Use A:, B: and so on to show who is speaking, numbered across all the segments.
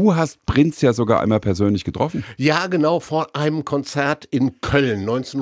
A: Du hast Prince ja sogar einmal persönlich getroffen.
B: Ja, genau, vor einem Konzert in Köln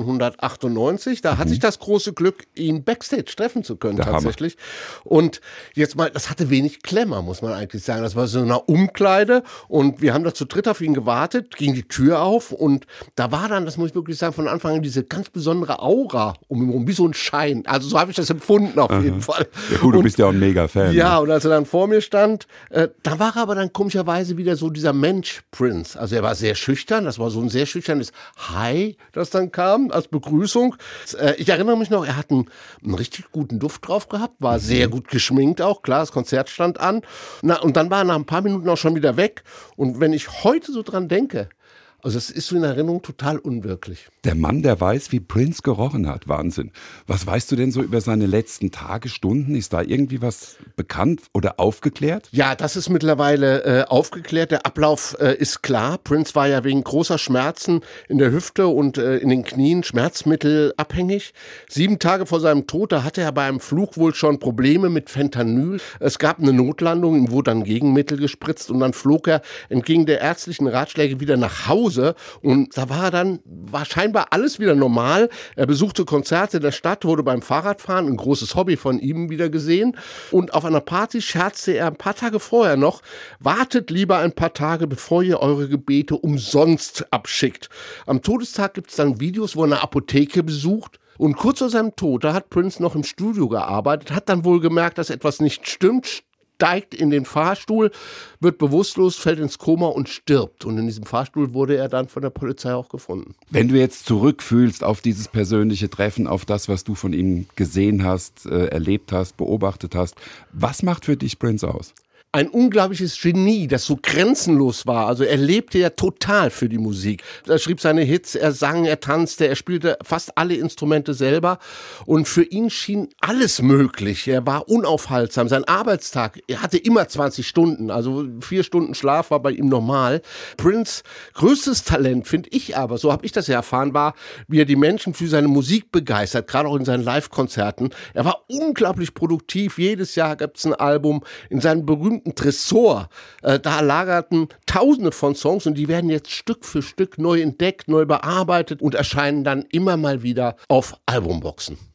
B: 1998. Da hatte ich das große Glück, ihn backstage treffen zu können,
A: Der
B: tatsächlich. Und jetzt mal, das hatte wenig Klemmer, muss man eigentlich sagen. Das war so eine Umkleide und wir haben da zu dritt auf ihn gewartet, ging die Tür auf und da war dann, das muss ich wirklich sagen, von Anfang an diese ganz besondere Aura um ihn herum, wie so ein Schein. Also so habe ich das empfunden auf jeden Fall.
A: Ja gut, du bist ja auch ein Mega-Fan.
B: Ja,
A: ne?
B: und als er dann vor mir stand, da war er aber dann komischerweise wieder so dieser Mensch Prince. Also er war sehr schüchtern, das war so ein sehr schüchternes Hi, das dann kam als Begrüßung. Ich erinnere mich noch, er hat einen richtig guten Duft drauf gehabt, war sehr gut geschminkt auch, klar, das Konzert stand an. Na, und dann war er nach ein paar Minuten auch schon wieder weg. Und wenn ich heute so dran denke, also es ist so in Erinnerung total unwirklich.
A: Der Mann, der weiß, wie Prince gerochen hat. Wahnsinn. Was weißt du denn so über seine letzten Tage, Stunden? Ist da irgendwie was bekannt oder aufgeklärt?
B: Ja, das ist mittlerweile aufgeklärt. Der Ablauf ist klar. Prince war ja wegen großer Schmerzen in der Hüfte und in den Knien schmerzmittelabhängig. 7 Tage vor seinem Tod, da hatte er bei einem Flug wohl schon Probleme mit Fentanyl. Es gab eine Notlandung, ihm wurde dann Gegenmittel gespritzt und dann flog er entgegen der ärztlichen Ratschläge wieder nach Hause. Und da war scheinbar alles wieder normal. Er besuchte Konzerte der Stadt, wurde beim Fahrradfahren, ein großes Hobby von ihm, wieder gesehen. Und auf einer Party scherzte er ein paar Tage vorher noch: Wartet lieber ein paar Tage, bevor ihr eure Gebete umsonst abschickt. Am Todestag gibt es dann Videos, wo er eine Apotheke besucht. Und kurz vor seinem Tod, da hat Prince noch im Studio gearbeitet, hat dann wohl gemerkt, dass etwas nicht stimmt, steigt in den Fahrstuhl, wird bewusstlos, fällt ins Koma und stirbt. Und in diesem Fahrstuhl wurde er dann von der Polizei auch gefunden.
A: Wenn du jetzt zurückfühlst auf dieses persönliche Treffen, auf das, was du von ihm gesehen hast, erlebt hast, beobachtet hast, was macht für dich Prince aus?
B: Ein unglaubliches Genie, das so grenzenlos war. Also er lebte ja total für die Musik. Er schrieb seine Hits, er sang, er tanzte, er spielte fast alle Instrumente selber. Und für ihn schien alles möglich. Er war unaufhaltsam. Sein Arbeitstag, er hatte immer 20 Stunden. Also 4 Stunden Schlaf war bei ihm normal. Prince' größtes Talent, finde ich aber, so habe ich das ja erfahren, war, wie er die Menschen für seine Musik begeistert, gerade auch in seinen Live-Konzerten. Er war unglaublich produktiv. Jedes Jahr gab es ein Album. In seinen berühmten Tresor, da lagerten Tausende von Songs und die werden jetzt Stück für Stück neu entdeckt, neu bearbeitet und erscheinen dann immer mal wieder auf Albumboxen.